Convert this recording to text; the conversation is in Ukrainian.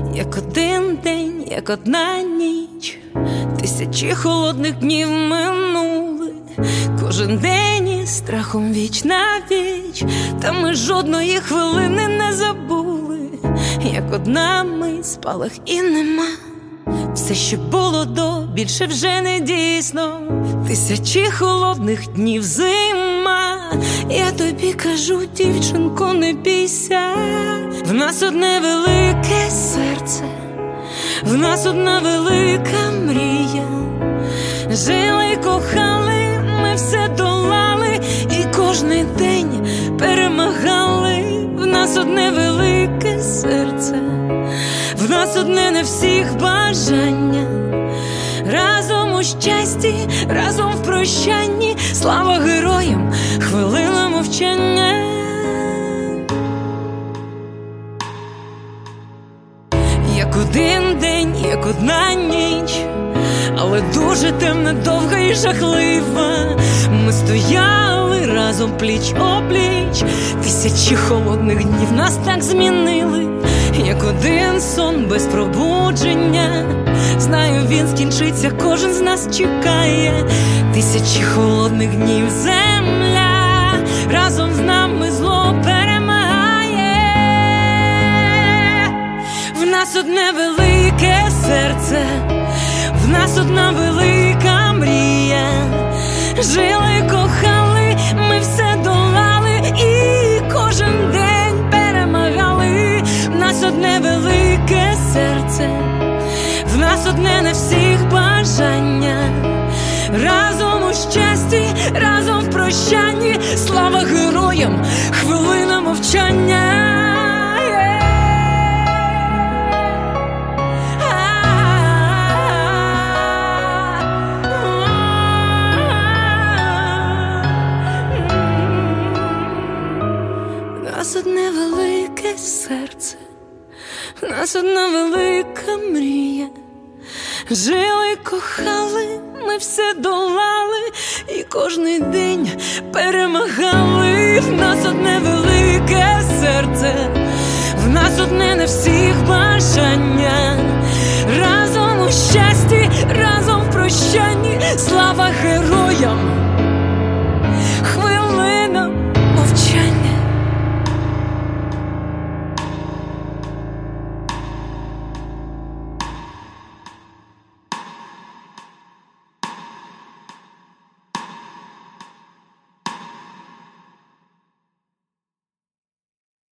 як один день, як одна ніч. Тисячі холодних днів минули, кожен день із страхом віч на віч. Та ми жодної хвилини не забули, як одна мить, спалах і нема. Все, що було до, більше вже не дійсно. Тисячі холодних днів зима. Я тобі кажу, дівчинко, не бійся. В нас одне велике серце, в нас одна велика мрія. Жили й кохали, ми все долали, і кожний день перемагали. В нас одне велике серце, в нас одне на всіх бажання. Разом у щасті, разом в прощанні. Слава героям, хвилина мовчання. Як один день, як одна ніч, але дуже темна, довга і жахлива. Ми стояли разом пліч-опліч. Тисячі холодних днів нас так змінили, як один сон без пробудження. Знаю, він скінчиться, кожен з нас чекає. Тисячі холодних днів земля разом з нами зло перемагає. В нас одне велике серце, в нас одна велика мрія. Жили, кохали, ми все долали, і кожен день перемагали. В нас одне велике серце, в нас одне на всіх бажання. Разом у щасті, разом в прощанні. Слава героям, хвилина мовчання. В нас одне велике серце, в нас одна велика мрія. Жили, кохали, ми все долали, і кожний день перемагали. В нас одне велике серце, в нас одне на всіх бажання. Разом у щасті, разом в прощанні. Слава героям,